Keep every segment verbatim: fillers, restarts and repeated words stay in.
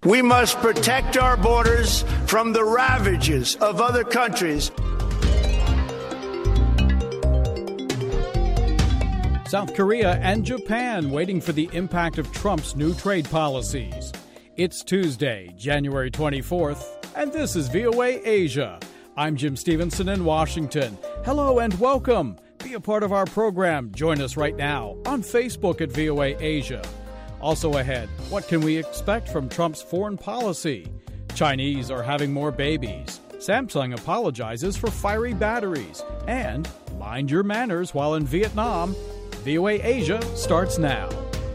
We must protect our borders from the ravages of other countries. South Korea and Japan waiting for the impact of Trump's new trade policies. It's Tuesday, January twenty-fourth, and this is V O A Asia. I'm Jim Stevenson in Washington. Hello and welcome. Be a part of our program. Join us right now on Facebook at V O A Asia. Also ahead, what can we expect from Trump's foreign policy? Chinese are having more babies. Samsung apologizes for fiery batteries. And mind your manners while in Vietnam. V O A Asia starts now.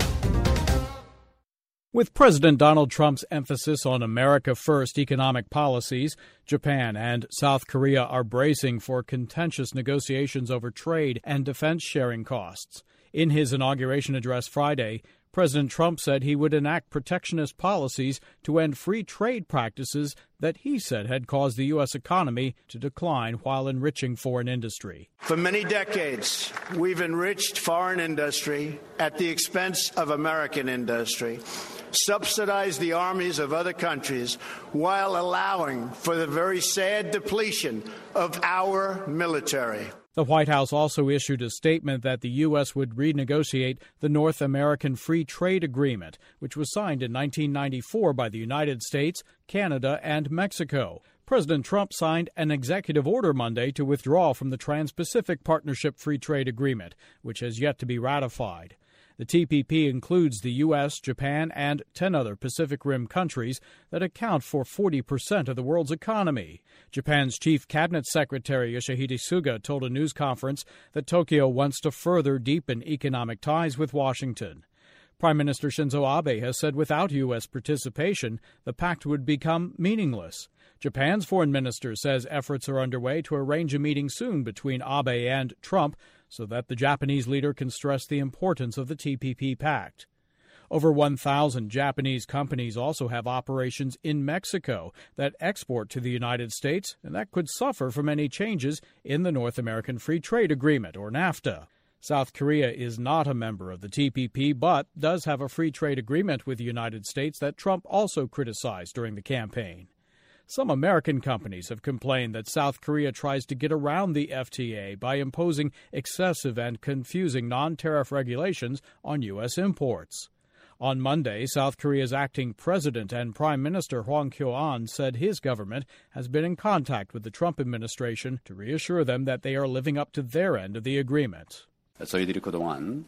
With President Donald Trump's emphasis on America First economic policies, Japan and South Korea are bracing for contentious negotiations over trade and defense sharing costs. In his inauguration address Friday, President Trump said he would enact protectionist policies to end free trade practices that he said had caused the U S economy to decline while enriching foreign industry. For many decades, we've enriched foreign industry at the expense of American industry, subsidized the armies of other countries while allowing for the very sad depletion of our military. The White House also issued a statement that the U S would renegotiate the North American Free Trade Agreement, which was signed in nineteen ninety-four by the United States, Canada, and Mexico. President Trump signed an executive order Monday to withdraw from the Trans-Pacific Partnership Free Trade Agreement, which has yet to be ratified. The T P P includes the U S, Japan, and ten other Pacific Rim countries that account for forty percent of the world's economy. Japan's Chief Cabinet Secretary Yoshihide Suga told a news conference that Tokyo wants to further deepen economic ties with Washington. Prime Minister Shinzo Abe has said without U S participation, the pact would become meaningless. Japan's foreign minister says efforts are underway to arrange a meeting soon between Abe and Trump so that the Japanese leader can stress the importance of the T P P pact. Over one thousand Japanese companies also have operations in Mexico that export to the United States, and that could suffer from any changes in the North American Free Trade Agreement, or NAFTA. South Korea is not a member of the T P P, but does have a free trade agreement with the United States that Trump also criticized during the campaign. Some American companies have complained that South Korea tries to get around the F T A by imposing excessive and confusing non-tariff regulations on U S imports. On Monday, South Korea's acting president and Prime Minister Hwang Kyo-ahn said his government has been in contact with the Trump administration to reassure them that they are living up to their end of the agreement. 저희들이 그동안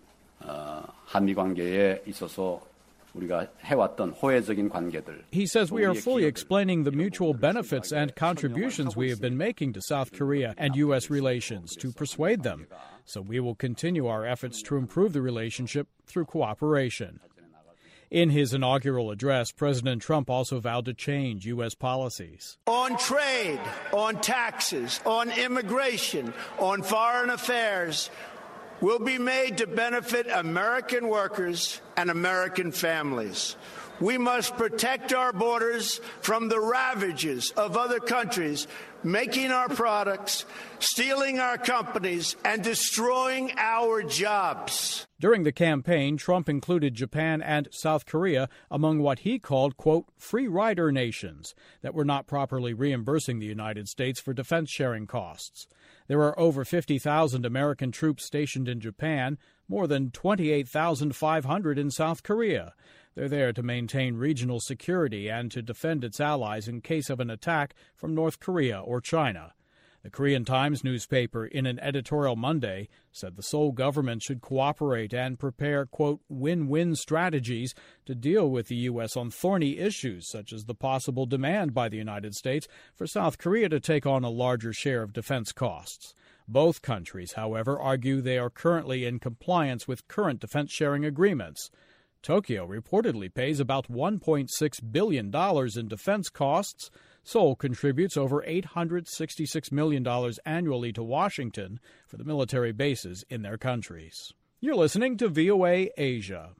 한미 관계에 있어서 우리가 해왔던 호혜적인 관계들. He says we are fully explaining the mutual benefits and contributions we have been making to South Korea and U S relations to persuade them. So we will continue our efforts to improve the relationship through cooperation. In his inaugural address, President Trump also vowed to change U S policies. On trade, on taxes, on immigration, on foreign affairs, will be made to benefit American workers and American families. We must protect our borders from the ravages of other countries, making our products, stealing our companies, and destroying our jobs. During the campaign, Trump included Japan and South Korea among what he called, quote, free rider nations that were not properly reimbursing the United States for defense sharing costs. There are over fifty thousand American troops stationed in Japan, more than twenty-eight thousand five hundred in South Korea. They're there to maintain regional security and to defend its allies in case of an attack from North Korea or China. The Korean Times newspaper, in an editorial Monday, said the Seoul government should cooperate and prepare, quote, win-win strategies to deal with the U S on thorny issues such as the possible demand by the United States for South Korea to take on a larger share of defense costs. Both countries, however, argue they are currently in compliance with current defense sharing agreements. Tokyo reportedly pays about one point six billion dollars in defense costs. Seoul contributes over eight hundred sixty-six million dollars annually to Washington for the military bases in their countries. You're listening to V O A Asia.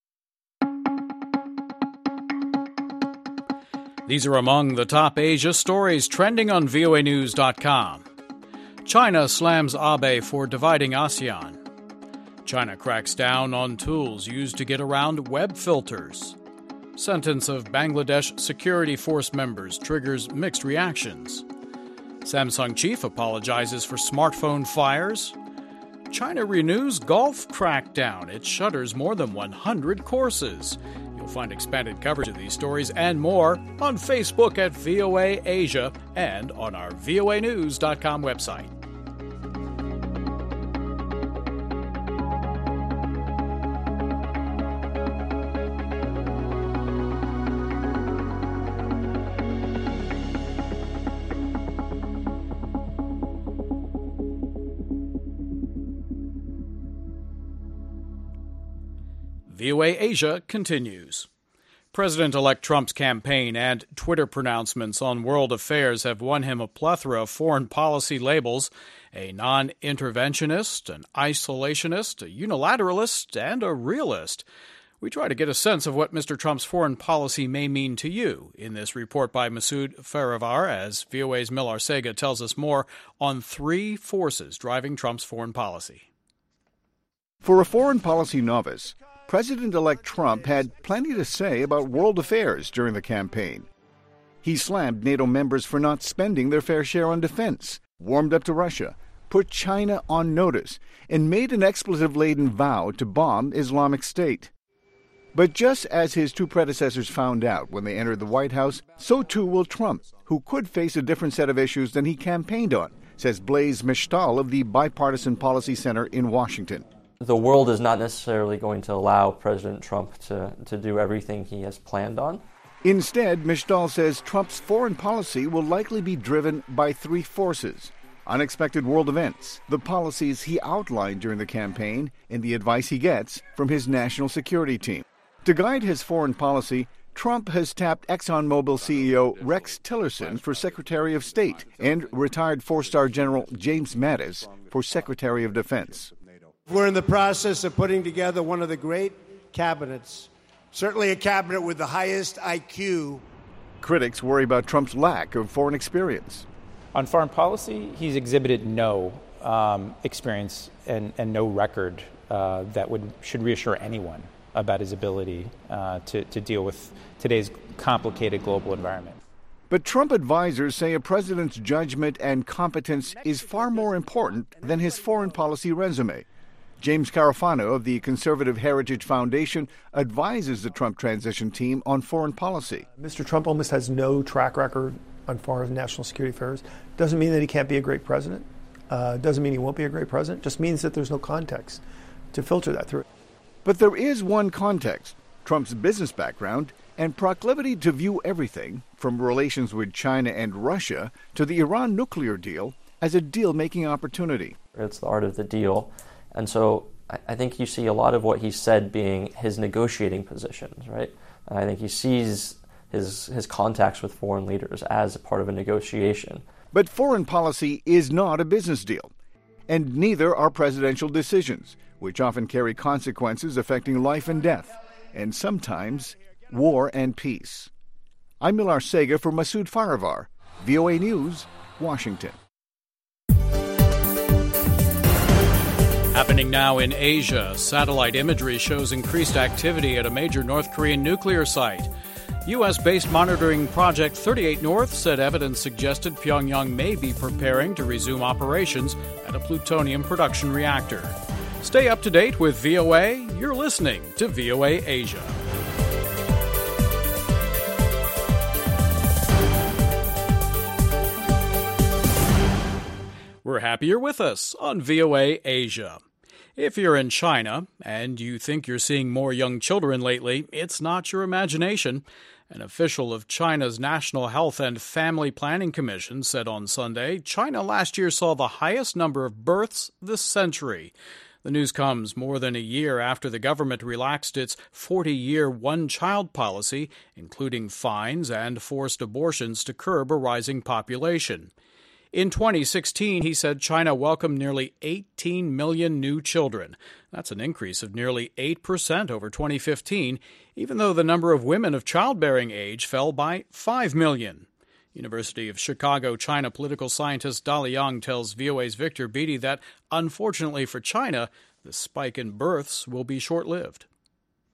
These are among the top Asia stories trending on V O A news dot com. China slams Abe for dividing ASEAN. China cracks down on tools used to get around web filters. Sentence of Bangladesh security force members triggers mixed reactions. Samsung chief apologizes for smartphone fires. China renews golf crackdown. It shutters more than one hundred courses. You'll find expanded coverage of these stories and more on Facebook at V O A Asia and on our V O A news dot com website. V O A Asia continues. President-elect Trump's campaign and Twitter pronouncements on world affairs have won him a plethora of foreign policy labels: a non-interventionist, an isolationist, a unilateralist, and a realist. We try to get a sense of what Mister Trump's foreign policy may mean to you in this report by Masood Farivar, as V O A's Millar Sega tells us more on three forces driving Trump's foreign policy. For a foreign policy novice, President-elect Trump had plenty to say about world affairs during the campaign. He slammed NATO members for not spending their fair share on defense, warmed up to Russia, put China on notice, and made an expletive-laden vow to bomb Islamic State. But just as his two predecessors found out when they entered the White House, so too will Trump, who could face a different set of issues than he campaigned on, says Blaise Mishtal of the Bipartisan Policy Center in Washington. The world is not necessarily going to allow President Trump to, to do everything he has planned on. Instead, Mishtal says Trump's foreign policy will likely be driven by three forces: unexpected world events, the policies he outlined during the campaign, and the advice he gets from his national security team. To guide his foreign policy, Trump has tapped ExxonMobil C E O Rex Tillerson for Secretary of State and retired four-star General James Mattis for Secretary of Defense. We're in the process of putting together one of the great cabinets, certainly a cabinet with the highest I Q. Critics worry about Trump's lack of foreign experience. On foreign policy, he's exhibited no um, experience and, and no record uh, that would should reassure anyone about his ability uh, to, to deal with today's complicated global environment. But Trump advisors say a president's judgment and competence is far more important than his foreign policy resume. James Carafano of the Conservative Heritage Foundation advises the Trump transition team on foreign policy. Mister Trump almost has no track record on foreign and national security affairs. Doesn't mean that he can't be a great president. Uh, doesn't mean he won't be a great president. Just means that there's no context to filter that through. But there is one context: Trump's business background and proclivity to view everything, from relations with China and Russia to the Iran nuclear deal, as a deal-making opportunity. It's the art of the deal. And so I think you see a lot of what he said being his negotiating positions, right? And I think he sees his his contacts with foreign leaders as a part of a negotiation. But foreign policy is not a business deal, and neither are presidential decisions, which often carry consequences affecting life and death, and sometimes war and peace. I'm Millar Sega for Masood Farivar, V O A News, Washington. Happening now in Asia, satellite imagery shows increased activity at a major North Korean nuclear site. U S-based monitoring Project thirty-eight North said evidence suggested Pyongyang may be preparing to resume operations at a plutonium production reactor. Stay up to date with V O A. You're listening to V O A Asia. We're happy you're with us on V O A Asia. If you're in China and you think you're seeing more young children lately, it's not your imagination. An official of China's National Health and Family Planning Commission said on Sunday China last year saw the highest number of births this century. The news comes more than a year after the government relaxed its forty-year one-child policy, including fines and forced abortions to curb a rising population. In twenty sixteen, he said China welcomed nearly eighteen million new children. That's an increase of nearly eight percent over twenty fifteen, even though the number of women of childbearing age fell by five million. University of Chicago China political scientist Dali Yang tells V O A's Victor Beatty that, unfortunately for China, the spike in births will be short-lived.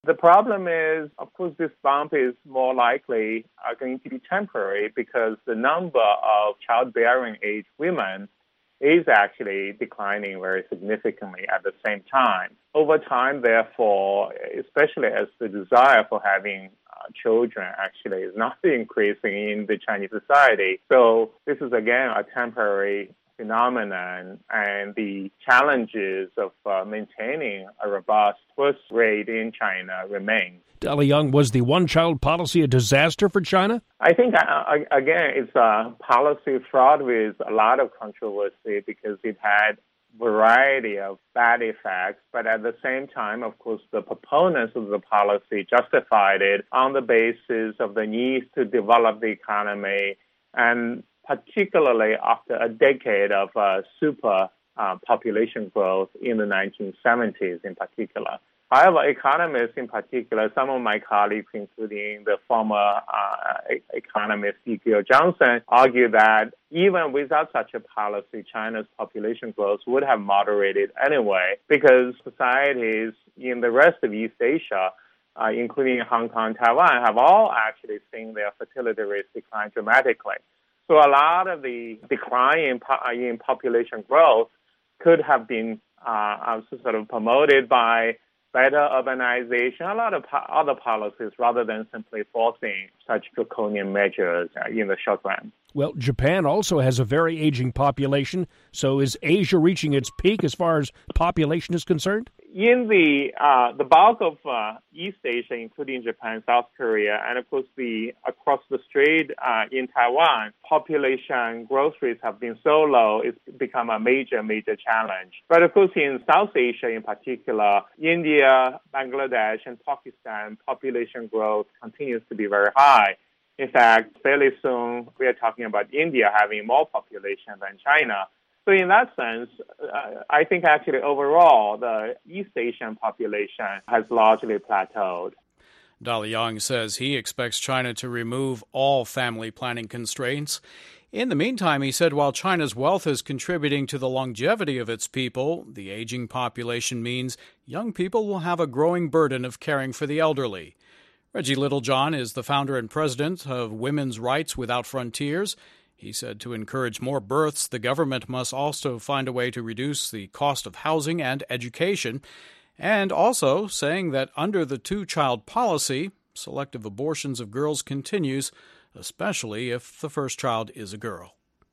The problem is, of course, this bump is more likely uh, going to be temporary because the number of childbearing age women is actually declining very significantly at the same time. Over time, therefore, especially as the desire for having uh, children actually is not increasing in the Chinese society. So this is, again, a temporary phenomenon, and the challenges of uh, maintaining a robust birth rate in China remain. Daliang, was the one-child policy a disaster for China? I think, uh, again, it's a policy fraught with a lot of controversy because it had a variety of bad effects, but at the same time, of course, the proponents of the policy justified it on the basis of the need to develop the economy, and particularly after a decade of uh, super uh, population growth in the nineteen seventies in particular. However, economists in particular, some of my colleagues, including the former uh, economist E. Gil Johnson, argue that even without such a policy, China's population growth would have moderated anyway because societies in the rest of East Asia, uh, including Hong Kong, Taiwan, have all actually seen their fertility rates decline dramatically. So a lot of the decline in, po- in population growth could have been uh, sort of promoted by better urbanization, a lot of po- other policies, rather than simply forcing such draconian measures uh, in the short run. Well, Japan also has a very aging population. So is Asia reaching its peak as far as population is concerned? In the uh, the bulk of uh, East Asia, including Japan, South Korea, and of course the across the strait uh, in Taiwan, population growth rates have been so low, it's become a major, major challenge. But of course in South Asia in particular, India, Bangladesh, and Pakistan, population growth continues to be very high. In fact, fairly soon we are talking about India having more population than China. So in that sense, uh, I think actually overall, the East Asian population has largely plateaued. Daliang says he expects China to remove all family planning constraints. In the meantime, he said while China's wealth is contributing to the longevity of its people, the aging population means young people will have a growing burden of caring for the elderly. Reggie Littlejohn is the founder and president of Women's Rights Without Frontiers. He said to encourage more births, the government must also find a way to reduce the cost of housing and education, and also saying that under the two-child policy, selective abortions of girls continues, especially if the first child is a girl.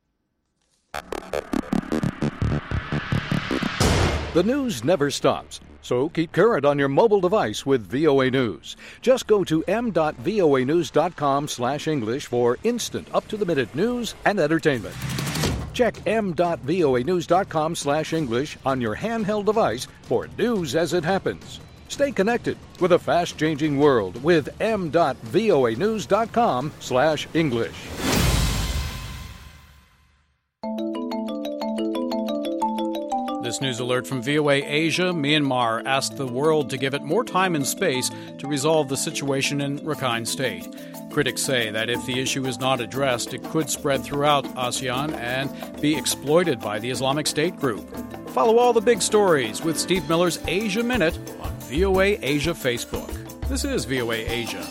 The news never stops, so keep current on your mobile device with V O A News. Just go to m dot voa news dot com slash English for instant, up-to-the-minute news and entertainment. Check m dot voa news dot com slash English on your handheld device for news as it happens. Stay connected with a fast-changing world with m dot voa news dot com slash English. This news alert from V O A Asia. Myanmar asked the world to give it more time and space to resolve the situation in Rakhine State. Critics say that if the issue is not addressed, it could spread throughout ASEAN and be exploited by the Islamic State group. Follow all the big stories with Steve Miller's Asia Minute on V O A Asia Facebook. This is V O A Asia.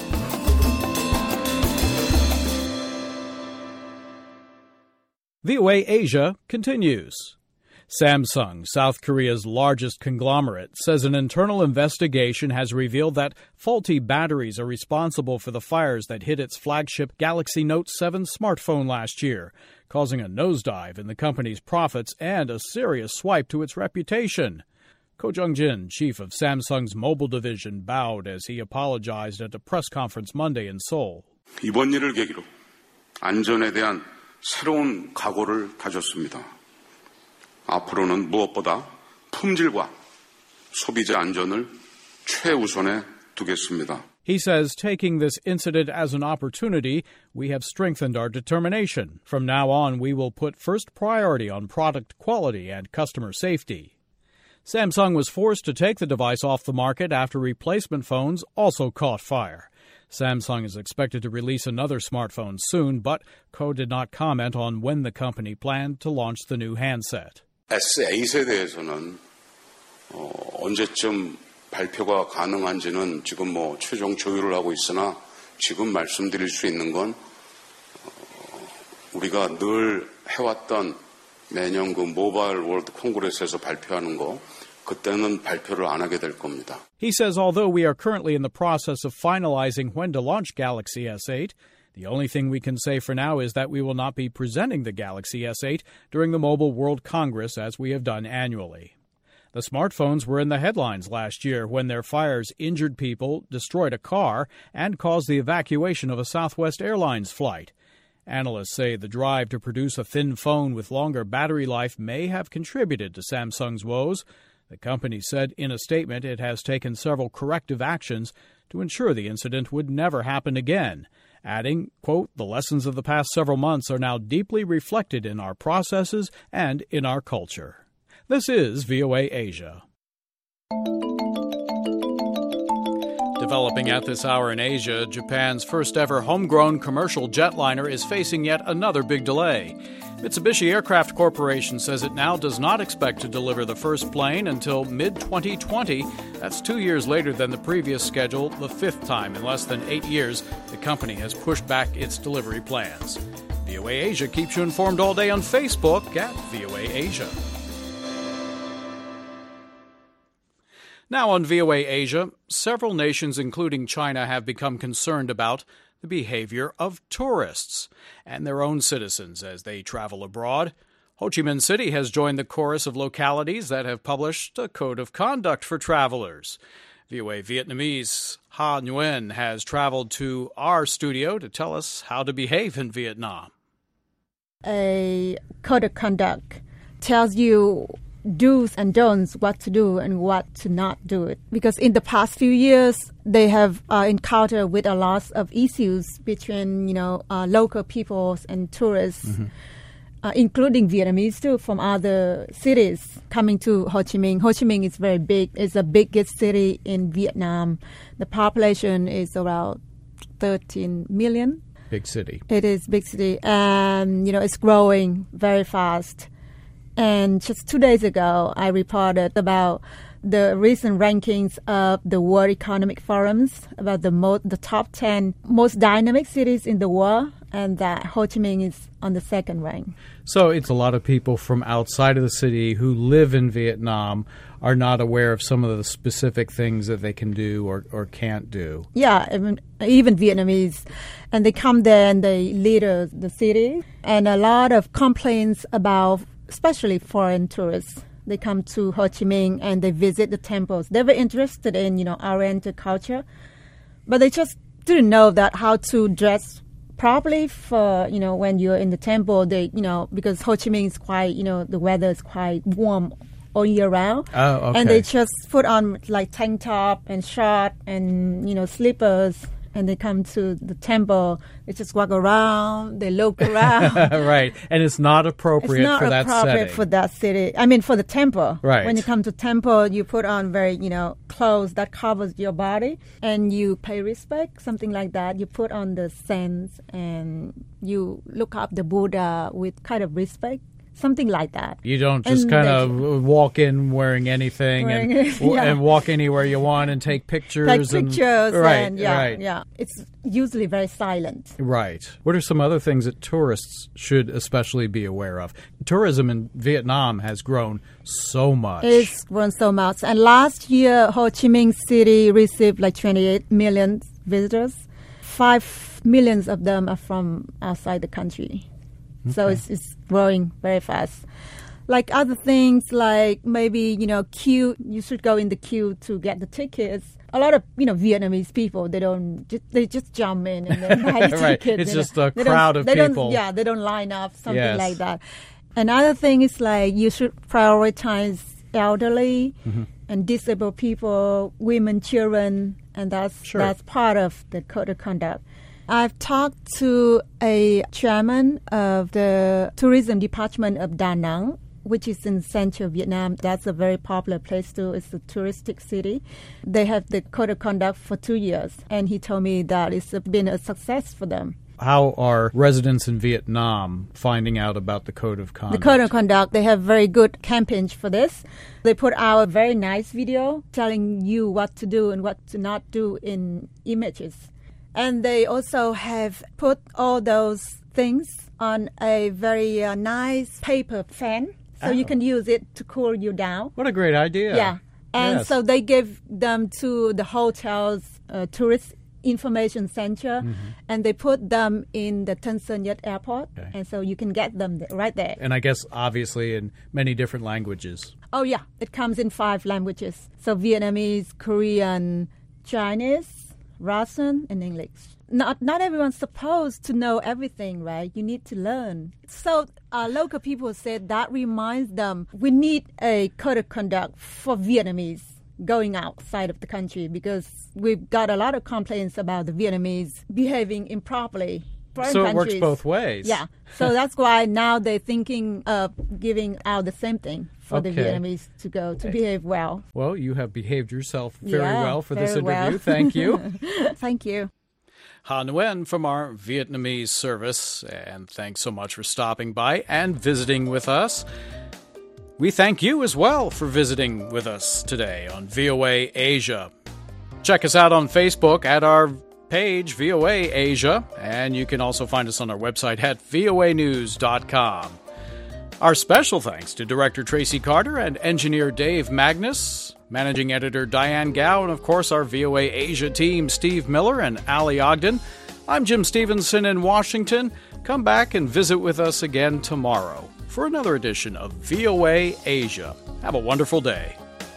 V O A Asia continues. Samsung, South Korea's largest conglomerate, says an internal investigation has revealed that faulty batteries are responsible for the fires that hit its flagship Galaxy Note seven smartphone last year, causing a nosedive in the company's profits and a serious swipe to its reputation. Ko Jung-jin, chief of Samsung's mobile division, bowed as he apologized at a press conference Monday in Seoul. 이번 일을 계기로 안전에 대한 새로운 각오를 다졌습니다. 앞으로는 무엇보다 품질과 소비자 안전을 최우선에 두겠습니다. He says, taking this incident as an opportunity, we have strengthened our determination. From now on, we will put first priority on product quality and customer safety. Samsung was forced to take the device off the market after replacement phones also caught fire. Samsung is expected to release another smartphone soon, but Ko did not comment on when the company planned to launch the new handset. 에스에잇에 대해서는 어, 언제쯤 발표가 가능한지는 지금 뭐 최종 조율을 하고 있으나 지금 말씀드릴 수 있는 건 우리가 늘 해왔던 매년 그 모바일 월드 콩그레스에서 발표하는 거 그때는 발표를 안 하게 될 겁니다. He says although we are currently in the process of finalizing when to launch Galaxy S eight, the only thing we can say for now is that we will not be presenting the Galaxy S eight during the Mobile World Congress as we have done annually. The smartphones were in the headlines last year when their fires injured people, destroyed a car, and caused the evacuation of a Southwest Airlines flight. Analysts say the drive to produce a thin phone with longer battery life may have contributed to Samsung's woes. The company said in a statement it has taken several corrective actions to ensure the incident would never happen again, adding, quote, "The lessons of the past several months are now deeply reflected in our processes and in our culture." This is V O A Asia. Developing at this hour in Asia, Japan's first-ever homegrown commercial jetliner is facing yet another big delay. Mitsubishi Aircraft Corporation says it now does not expect to deliver the first plane until mid twenty twenty. That's two years later than the previous schedule, the fifth time in less than eight years the company has pushed back its delivery plans. V O A Asia keeps you informed all day on Facebook at V O A Asia. Now on V O A Asia, several nations, including China, have become concerned about the behavior of tourists and their own citizens as they travel abroad. Ho Chi Minh City has joined the chorus of localities that have published a code of conduct for travelers. V O A Vietnamese Ha Nguyen has traveled to our studio to tell us how to behave in Vietnam. A code of conduct tells you do's and don'ts, what to do and what to not do. Because in the past few years, they have uh, encountered with a lot of issues between, you know, uh, local peoples and tourists, mm-hmm. uh, including Vietnamese too, from other cities coming to Ho Chi Minh. Ho Chi Minh is very big. It's the biggest city in Vietnam. The population is around thirteen million. Big city. It is big city. And, you know, it's growing very fast. And just two days ago, I reported about the recent rankings of the World Economic Forums, about the mo- the top ten most dynamic cities in the world, and that Ho Chi Minh is on the second rank. So it's a lot of people from outside of the city who live in Vietnam are not aware of some of the specific things that they can do or, or can't do. Yeah, even, even Vietnamese. And they come there and they litter the city. And a lot of complaints about especially foreign tourists. They come to Ho Chi Minh and they visit the temples. They were interested in, you know, Oriental culture, but they just didn't know that how to dress properly for, you know, when you're in the temple. They, you know, because Ho Chi Minh is quite, you know, the weather is quite warm all year round. Oh, okay. And they just put on like tank top and short and, you know, slippers. And they come to the temple, they just walk around, they look around. Right, and it's not appropriate it's not for that appropriate setting. for that city. I mean, for the temple. Right. When you come to temple, you put on very, you know, clothes that covers your body, and you pay respect, something like that. You put on the scents, and you look up the Buddha with kind of respect. Something like that. You don't just and kind of walk in wearing anything wearing and, it, yeah. and walk anywhere you want and take pictures. Take and, pictures. Right, and yeah, right. yeah. It's usually very silent. Right. What are some other things that tourists should especially be aware of? Tourism in Vietnam has grown so much. It's grown so much. And last year, Ho Chi Minh City received like twenty-eight million visitors. Five millions of them are from outside the country. Okay. So it's, it's growing very fast. Like other things, like maybe, you know, queue, you should go in the queue to get the tickets. A lot of, you know, Vietnamese people, they don't, just, they just jump in and then buy the right. ticket. It's they just a crowd of they people. Don't, yeah, they don't line up, something yes. like that. Another thing is like you should prioritize elderly mm-hmm. and disabled people, women, children, and that's sure. that's part of the code of conduct. I've talked to a chairman of the tourism department of Da Nang, which is in central Vietnam. That's a very popular place too. It's a touristic city. They have the code of conduct for two years, and he told me that it's been a success for them. How are residents in Vietnam finding out about the Code of Conduct? The Code of Conduct, they have very good campaigns for this. They put out a very nice video telling you what to do and what to not do in images. And they also have put all those things on a very uh, nice paper fan, so oh. you can use it to cool you down. What a great idea. Yeah. And yes. so they give them to the hotel's uh, tourist information center, mm-hmm. and they put them in the Tan Son Nhat airport, okay. and so you can get them th- right there. And I guess, obviously, in many different languages. Oh, yeah. It comes in five languages. So Vietnamese, Korean, Chinese, Russian, and English. Not not everyone's supposed to know everything, right? You need to learn. So uh, local people said that reminds them we need a code of conduct for Vietnamese going outside of the country, because we've got a lot of complaints about the Vietnamese behaving improperly. Foreign so it countries. Works both ways. Yeah. So that's why now they're thinking of giving out the same thing for okay. the Vietnamese to go to behave well. Well, you have behaved yourself very yeah, well for very this interview. Well. Thank you. Thank you. Ha Nguyen from our Vietnamese service, and thanks so much for stopping by and visiting with us. We thank you as well for visiting with us today on V O A Asia. Check us out on Facebook at our page, V O A Asia, and you can also find us on our website at V O A news dot com. Our special thanks to Director Tracy Carter and Engineer Dave Magnus, Managing Editor Diane Gao, and of course our V O A Asia team, Steve Miller and Ali Ogden. I'm Jim Stevenson in Washington. Come back and visit with us again tomorrow for another edition of V O A Asia. Have a wonderful day.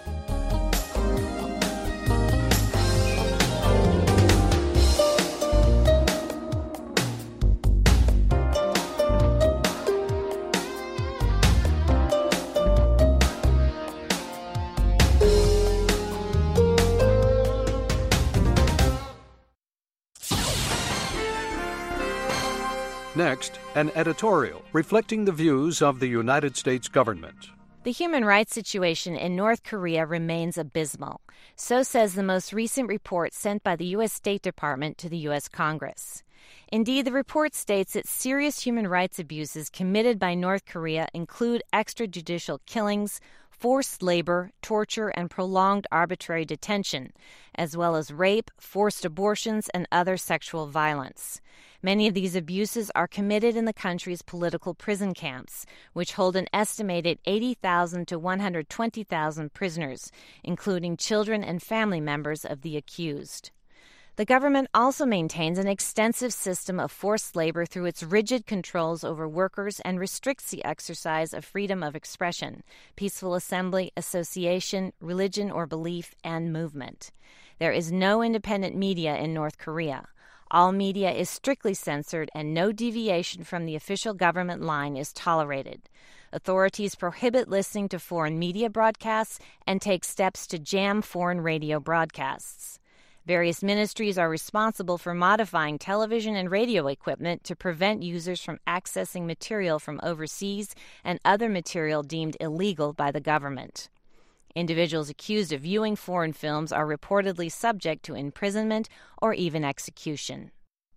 Next, an editorial reflecting the views of the United States government. The human rights situation in North Korea remains abysmal. So says the most recent report sent by the U S State Department to the U S Congress. Indeed, the report states that serious human rights abuses committed by North Korea include extrajudicial killings, forced labor, torture, and prolonged arbitrary detention, as well as rape, forced abortions, and other sexual violence. Many of these abuses are committed in the country's political prison camps, which hold an estimated eighty thousand to one hundred twenty thousand prisoners, including children and family members of the accused. The government also maintains an extensive system of forced labor through its rigid controls over workers and restricts the exercise of freedom of expression, peaceful assembly, association, religion or belief, and movement. There is no independent media in North Korea. All media is strictly censored and no deviation from the official government line is tolerated. Authorities prohibit listening to foreign media broadcasts and take steps to jam foreign radio broadcasts. Various ministries are responsible for modifying television and radio equipment to prevent users from accessing material from overseas and other material deemed illegal by the government. Individuals accused of viewing foreign films are reportedly subject to imprisonment or even execution.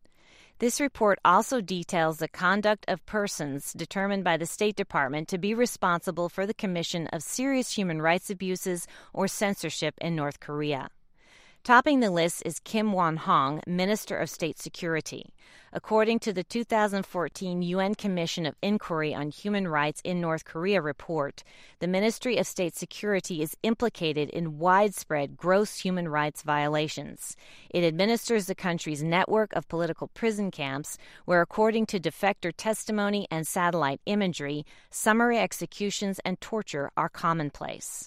This report also details the conduct of persons determined by the State Department to be responsible for the commission of serious human rights abuses or censorship in North Korea. Topping the list is Kim Won-hong, Minister of State Security. According to the two thousand fourteen U N Commission of Inquiry on Human Rights in North Korea report, the Ministry of State Security is implicated in widespread gross human rights violations. It administers the country's network of political prison camps, where, according to defector testimony and satellite imagery, summary executions and torture are commonplace.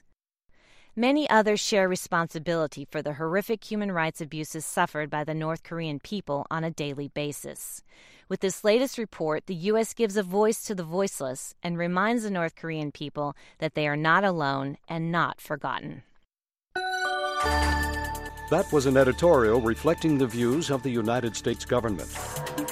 Many others share responsibility for the horrific human rights abuses suffered by the North Korean people on a daily basis. With this latest report, the U S gives a voice to the voiceless and reminds the North Korean people that they are not alone and not forgotten. That was an editorial reflecting the views of the United States government.